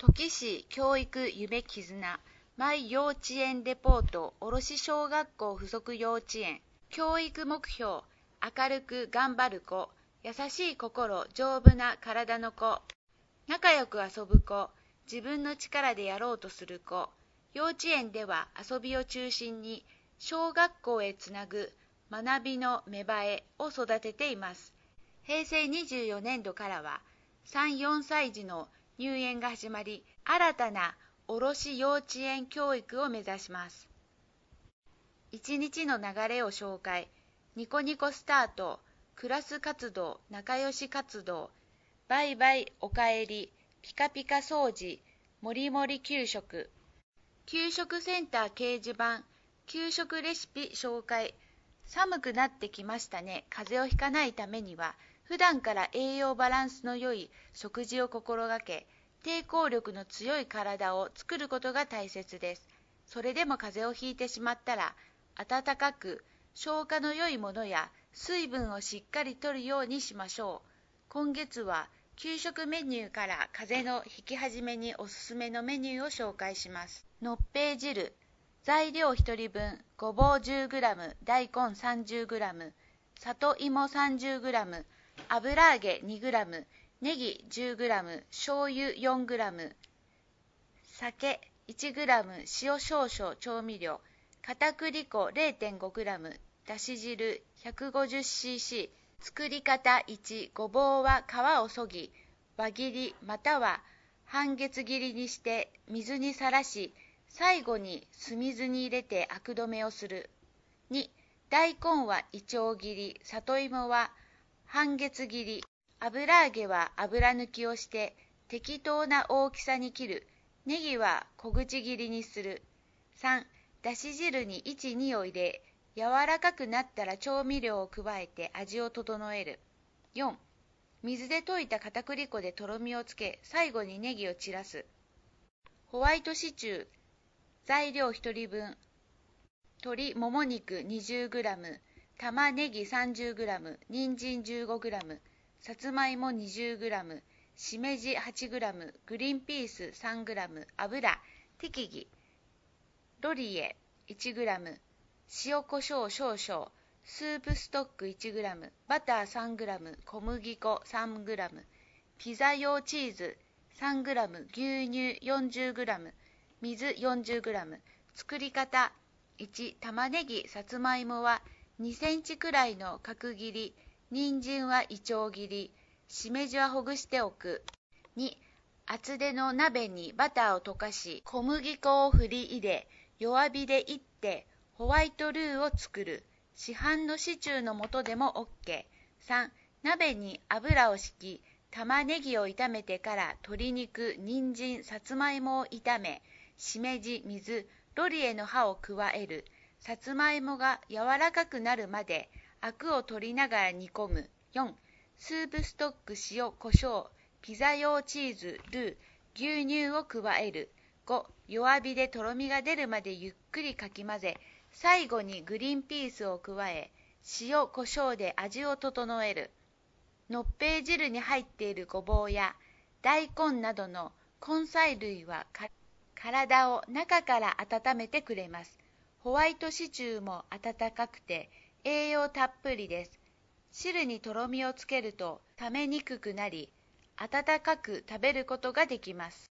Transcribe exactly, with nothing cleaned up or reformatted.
土岐市教育夢絆マイ幼稚園レポート卸小学校附属幼稚園教育目標明るく頑張る子優しい心丈夫な体の子仲良く遊ぶ子自分の力でやろうとする子幼稚園では遊びを中心に小学校へつなぐ学びの芽生えを育てています。へいせいにじゅうよねんどからはさん、よんさい児の入園が始まり、新たな卸幼稚園教育を目指します。いちにちの流れを紹介、ニコニコスタート、クラス活動、仲良し活動、バイバイおかえり、ピカピカ掃除、もりもり給食、給食センター掲示板、給食レシピ紹介、寒くなってきましたね。風邪をひかないためには、普段から栄養バランスの良い食事を心がけ、抵抗力の強い体を作ることが大切です。それでも風邪をひいてしまったら、温かく消化の良いものや水分をしっかりとるようにしましょう。今月は給食メニューから風邪のひき始めにおすすめのメニューを紹介します。のっぺい汁、材料ひとりぶん、ごぼう じゅうグラム、大根 さんじゅうグラム、里芋 さんじゅうグラム、油揚げ にグラム、ネギ じゅうグラム、醤油 よんグラム、酒 いちグラム、塩少々調味料、片栗粉 れいてんごグラム、だし汁 ひゃくごじゅうシーシー、作り方いち、ごぼうは皮をそぎ、輪切りまたは半月切りにして水にさらし、最後に酢水に入れてアク止めをする。に、大根はいちょう切り、里芋は半月切り、油揚げは油抜きをして適当な大きさに切る。ネギは小口切りにする。さん、だし汁にいち、にを入れ、柔らかくなったら調味料を加えて味を整える。よん、水で溶いた片栗粉でとろみをつけ、最後にネギを散らす。ホワイトシチュー、材料ひとりぶん、鶏もも肉 にじゅうグラム、玉ねぎ さんじゅうグラム、人参 じゅうごグラム、さつまいも にじゅうグラム、しめじ はちグラム、グリーンピース さんグラム、油適宜、ロリエ いちグラム、塩コショウ少々、スープストック いちグラム、バター さんグラム、小麦粉 さんグラム、ピザ用チーズ さんグラム、牛乳 よんじゅうグラム、水 よんじゅうグラム、作り方いち、玉ねぎ、さつまいもはにセンチくらいの角切り、人参はいちょう切り、しめじはほぐしておく。に、厚手の鍋にバターを溶かし、小麦粉を振り入れ、弱火でいってホワイトルーを作る。市販のシチューの素でも OK。さん、鍋に油を敷き、玉ねぎを炒めてから鶏肉、人参、さつまいもを炒め、しめじ、水、ロリエの葉を加える。さつまいもが柔らかくなるまでアクを取りながら煮込む。よん、スープストック、塩、コショウ、ピザ用チーズ、ルー、牛乳を加える。ご、弱火でとろみが出るまでゆっくりかき混ぜ、最後にグリーンピースを加え、塩、コショウで味を整える。のっぺい汁に入っているごぼうや大根などの根菜類は体を中から温めてくれます。ホワイトシチューも温かくて栄養たっぷりです。汁にとろみをつけると冷めにくくなり、温かく食べることができます。